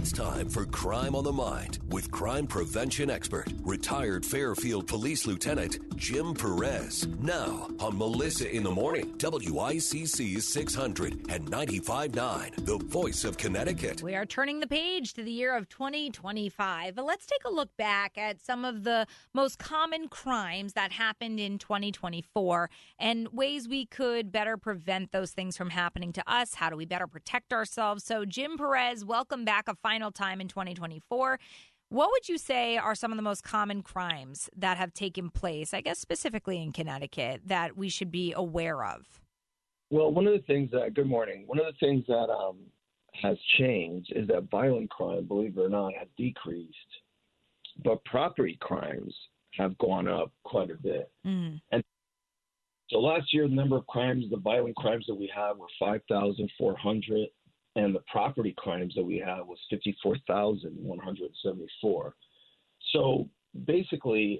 It's time for Crime on the Mind with crime prevention expert, retired Fairfield Police Lieutenant Jim Perez. Now on Melissa in the Morning, WICC 600 and 95.9, the voice of Connecticut. We are turning the page to the year of 2025. But let's take a look back at some of the most common crimes that happened in 2024 and ways we could better prevent those things from happening to us. How do we better protect ourselves? So, Jim Perez, welcome back a final time in 2024. What would you say are some of the most common crimes that have taken place, I guess specifically in Connecticut, that we should be aware of? Well, good morning. One of the things that has changed is that violent crime, believe it or not, has decreased, but property crimes have gone up quite a bit. And so last year, the number of crimes, the violent crimes that we had were 5,400. And the property crimes that we had was 54,174. So basically,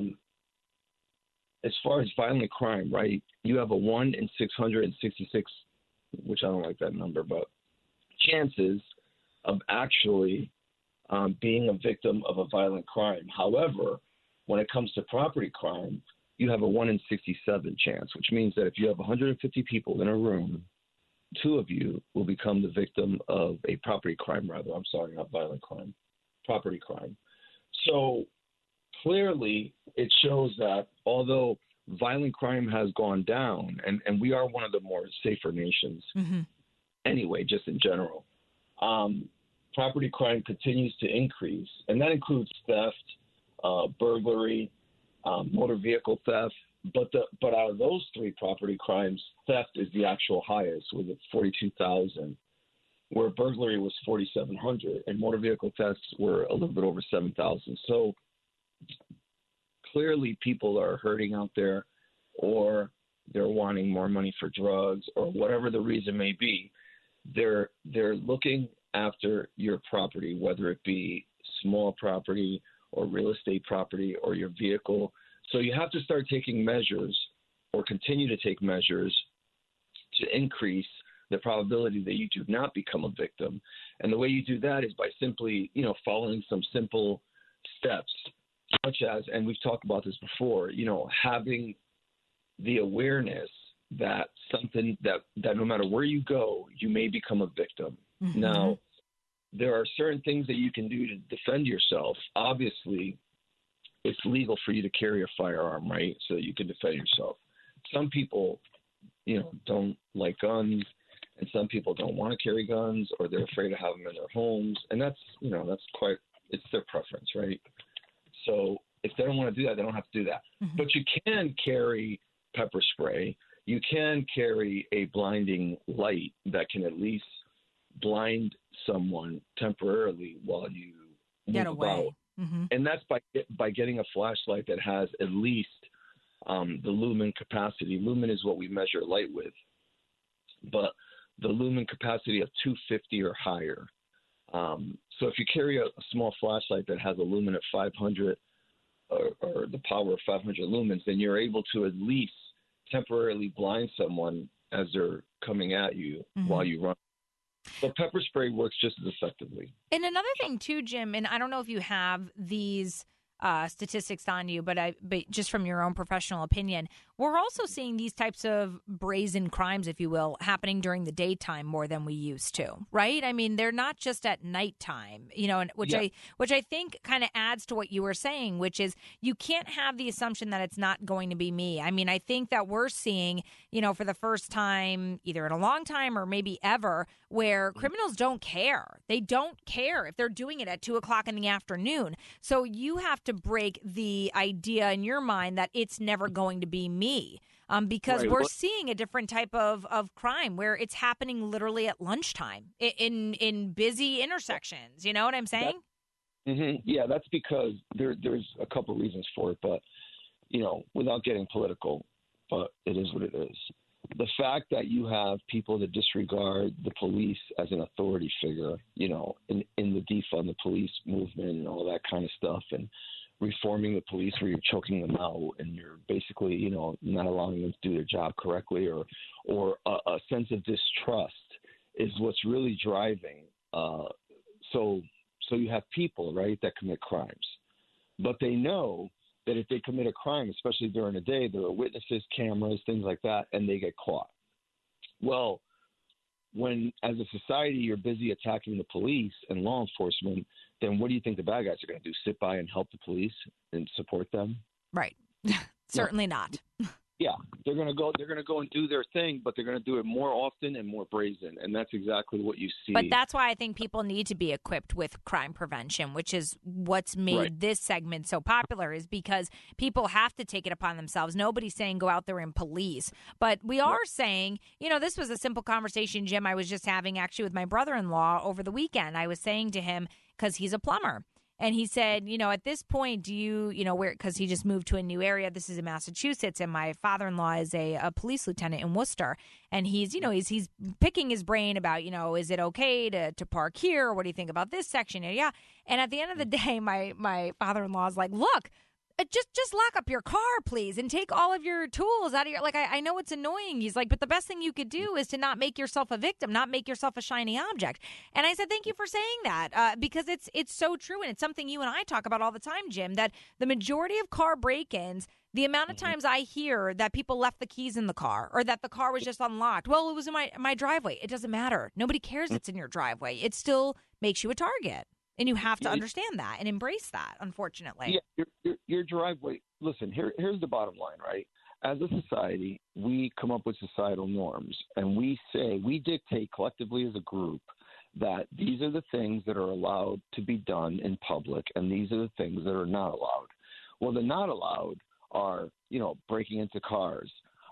as far as violent crime, right, you have a 1 in 666, which I don't like that number, but chances of actually being a victim of a violent crime. However, when it comes to property crime, you have a 1 in 67 chance, which means that if you have 150 people in a room, 2 of you will become the victim of a property crime, not violent crime, property crime. So clearly it shows that although violent crime has gone down, and we are one of the more safer nations anyway, just in general, property crime continues to increase, and that includes theft, burglary, motor vehicle theft. But out of those 3 property crimes, theft is the actual highest, with it 42,000, where burglary was 4,700, and motor vehicle thefts were a little bit over 7,000. So clearly, people are hurting out there, or they're wanting more money for drugs, or whatever the reason may be. They're looking after your property, whether it be small property or real estate property or your vehicle. So you have to start taking measures, or continue to take measures, to increase the probability that you do not become a victim. And the way you do that is by simply, following some simple steps, such as, and we've talked about this before, having the awareness that something that no matter where you go, you may become a victim. Now, there are certain things that you can do to defend yourself. Obviously, it's legal for you to carry a firearm, right? So that you can defend yourself. Some people, don't like guns, and some people don't want to carry guns, or they're afraid to have them in their homes. And that's it's their preference, right? So if they don't want to do that, they don't have to do that. But you can carry pepper spray. You can carry a blinding light that can at least blind someone temporarily while you get move away. About. And that's by getting a flashlight that has at least the lumen capacity. Lumen is what we measure light with, but the lumen capacity of 250 or higher. So if you carry a small flashlight that has a lumen of 500 or the power of 500 lumens, then you're able to at least temporarily blind someone as they're coming at you while you run. But pepper spray works just as effectively. And another thing, too, Jim, and I don't know if you have these statistics on you, but just from your own professional opinion, we're also seeing these types of brazen crimes, if you will, happening during the daytime more than we used to, right? I mean, they're not just at nighttime, and which I think kind of adds to what you were saying, which is you can't have the assumption that it's not going to be me. I mean, I think that we're seeing, for the first time, either in a long time or maybe ever, where criminals don't care. They don't care if they're doing it at 2:00 in the afternoon. So you have to break the idea in your mind that it's never going to be me. Because we're seeing a different type of crime where it's happening literally at lunchtime in busy intersections. You know what I'm saying? Yeah, that's because there's a couple of reasons for it. But, without getting political, but it is what it is. The fact that you have people that disregard the police as an authority figure, in the defund the police movement and all that kind of stuff, and reforming the police where you're choking them out and you're basically, not allowing them to do their job correctly, or a sense of distrust is what's really driving. So So you have people, right, that commit crimes. But they know that if they commit a crime, especially during the day, there are witnesses, cameras, things like that, and they get caught. Well, when as a society you're busy attacking the police and law enforcement, then what do you think the bad guys are going to do? Sit by and help the police and support them? Right. Certainly not. Yeah, they're going to go and do their thing, but they're going to do it more often and more brazen, and that's exactly what you see. But that's why I think people need to be equipped with crime prevention, which is what's made this segment so popular, is because people have to take it upon themselves. Nobody's saying go out there and police, but we are saying, this was a simple conversation, Jim, I was just having actually with my brother-in-law over the weekend. I was saying to him, because he's a plumber, and he said, at this point, do you, because he just moved to a new area. This is in Massachusetts, and my father-in-law is a police lieutenant in Worcester, and he's picking his brain about, is it okay to park here? What do you think about this section? Yeah. And at the end of the day, my father-in-law is like, look, just lock up your car, please, and take all of your tools out of your, I know it's annoying. He's like, but the best thing you could do is to not make yourself a victim, not make yourself a shiny object. And I said, thank you for saying that, because it's so true. And it's something you and I talk about all the time, Jim, that the majority of car break-ins, the amount of times I hear that people left the keys in the car or that the car was just unlocked. Well, it was in my driveway. It doesn't matter. Nobody cares it's in your driveway. It still makes you a target. And you have to understand that and embrace that, unfortunately. Yeah, your driveway. Listen, here's the bottom line, right? As a society, we come up with societal norms, and we dictate collectively as a group that these are the things that are allowed to be done in public, and these are the things that are not allowed. Well, the not allowed are, breaking into cars,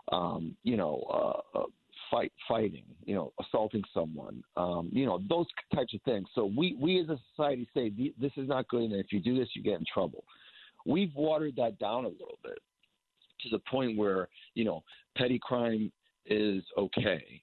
fighting, assaulting someone, those types of things. So we as a society say this is not good, and if you do this, you get in trouble. We've watered that down a little bit to the point where, petty crime is okay.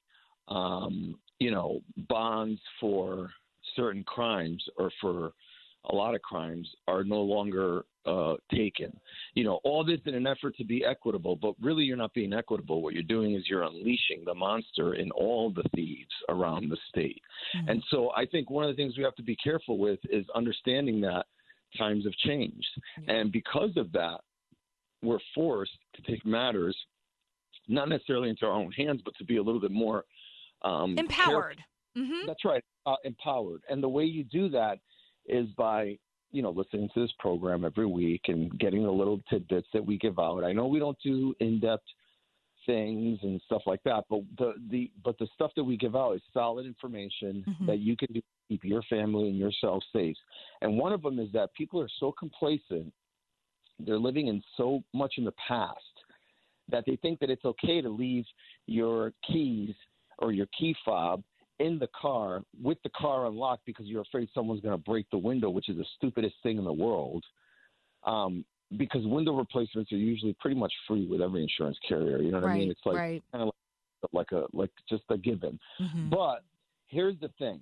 Bonds for certain crimes or for a lot of crimes are no longer taken. All this in an effort to be equitable, but really you're not being equitable. What you're doing is you're unleashing the monster in all the thieves around the state. Mm-hmm. And so I think one of the things we have to be careful with is understanding that times have changed. Mm-hmm. And because of that, we're forced to take matters not necessarily into our own hands, but to be a little bit more empowered. Mm-hmm. That's right, empowered. And the way you do that is by listening to this program every week and getting the little tidbits that we give out. I know we don't do in-depth things and stuff like that, but the stuff that we give out is solid information that you can do to keep your family and yourself safe. And one of them is that people are so complacent, they're living in so much in the past that they think that it's okay to leave your keys or your key fob in the car with the car unlocked because you're afraid someone's going to break the window, which is the stupidest thing in the world. Because window replacements are usually pretty much free with every insurance carrier. You know what I mean? It's like kind of like just a given. Mm-hmm. But here's the thing.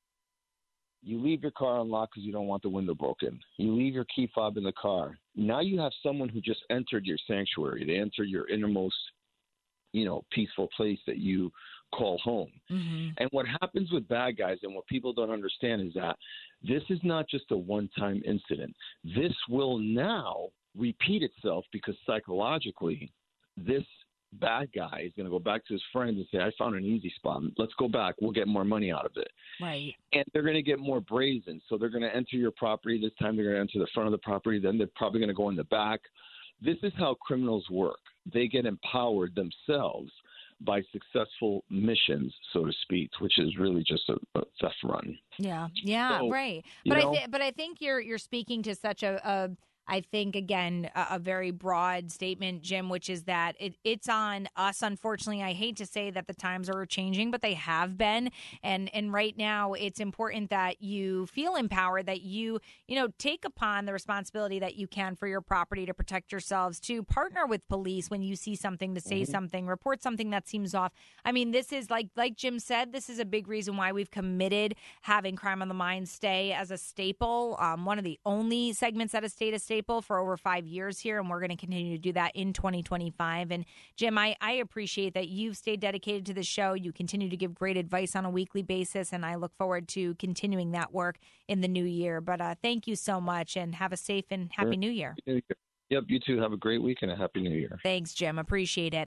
You leave your car unlocked because you don't want the window broken. You leave your key fob in the car. Now you have someone who just entered your sanctuary. They entered your innermost, peaceful place that you call home. Mm-hmm. And what happens with bad guys and what people don't understand is that this is not just a one-time incident. This will now repeat itself because psychologically this bad guy is going to go back to his friends and say, I found an easy spot. Let's go back. We'll get more money out of it. Right. And they're going to get more brazen. So they're going to enter your property. This time they're going to enter the front of the property. Then they're probably going to go in the back. This is how criminals work. They get empowered themselves by successful missions, so to speak, which is really just a theft run. Yeah, so, right. But I think you're speaking to such I think, again, a very broad statement, Jim, which is that it's on us. Unfortunately, I hate to say that the times are changing, but they have been. And right now, it's important that you feel empowered, that you take upon the responsibility that you can for your property to protect yourselves, to partner with police when you see something, to say something, report something that seems off. I mean, this is, like Jim said, this is a big reason why we've committed having Crime on the Mind stay as a staple. One of the only segments that has stayed a staple staple for over 5 years here, and we're going to continue to do that in 2025. And Jim, I appreciate that you've stayed dedicated to the show. You continue to give great advice on a weekly basis, and I look forward to continuing that work in the new year. But thank you so much, and have a safe and happy New Year. Yep, you too. Have a great week and a happy New Year. Thanks, Jim. Appreciate it.